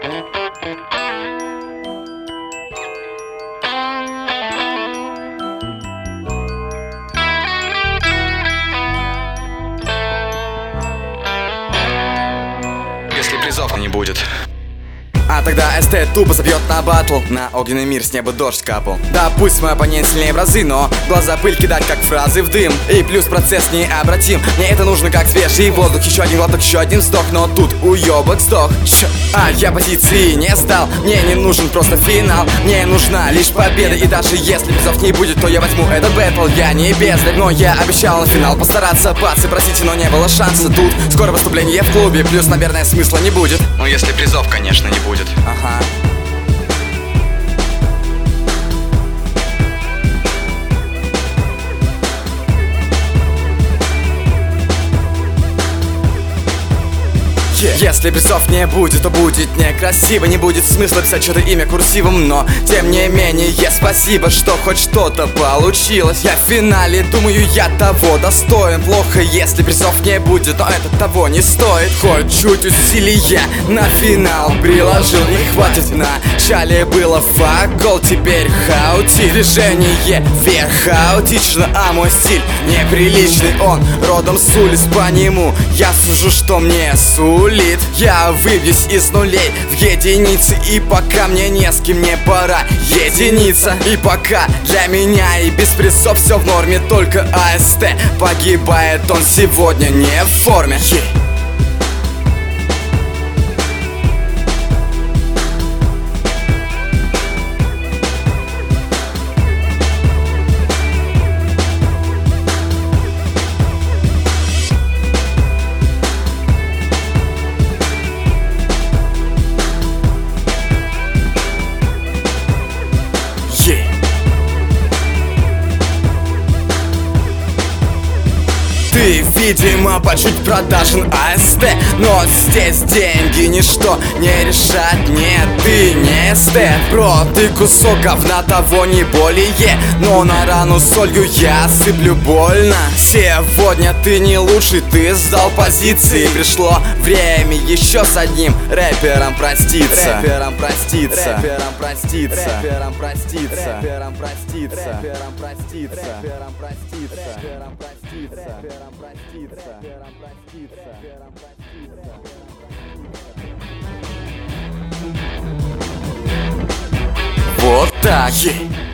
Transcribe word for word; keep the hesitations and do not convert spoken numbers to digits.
Если призов не будет. А тогда эс тэ тупо забьет на батл. На огненный мир с неба дождь капал. Да пусть мой оппонент сильнее в разы, но глаза пыль кидать как фразы в дым. И плюс процесс необратим. Мне это нужно как свежий воздух. Еще один глоток, еще один вздох. Но тут уебок сдох. Чё? А я позиции не сдал. Мне не нужен просто финал. Мне нужна лишь победа. И даже если призов не будет, то я возьму этот бэтл. Я не бездарь, но я обещал на финал постараться. Пацы, простите, но не было шанса. Тут скоро выступление в клубе. Плюс, наверное, смысла не будет. Ну если призов, конечно, не будет. Ага. Если призов не будет, то будет некрасиво. Не будет смысла писать что-то имя курсивом. Но, тем не менее, спасибо, что хоть что-то получилось. Я в финале, думаю, я того достоин. Плохо, если призов не будет, но это того не стоит. Хоть чуть усилия на финал приложил. Не хватит, в начале было факол, теперь хаотик. Движение вверх хаотично, а мой стиль неприличный. Он родом с улиц, по нему я сужу, что мне сулит. Я выбьюсь из нулей в единицы. И пока мне не с кем не пора единица. И пока для меня и без призов все в норме. Только а эс тэ погибает, он сегодня не в форме. yeah. Ты, видимо, по чуть продажен а эс тэ, но здесь деньги ничто не решат. Нет, ты не эстет, бро, ты кусок говна, того не более. Но на рану солью я сыплю больно. Сегодня ты не лучший, ты сдал позиции. Пришло время еще с одним рэпером проститься. Рэпером проститься. Рэпером проститься. Рэпером проститься. Рэпером проститься. Рэпером проститься. Рэпером проститься. Рэпером проститься. Вот так.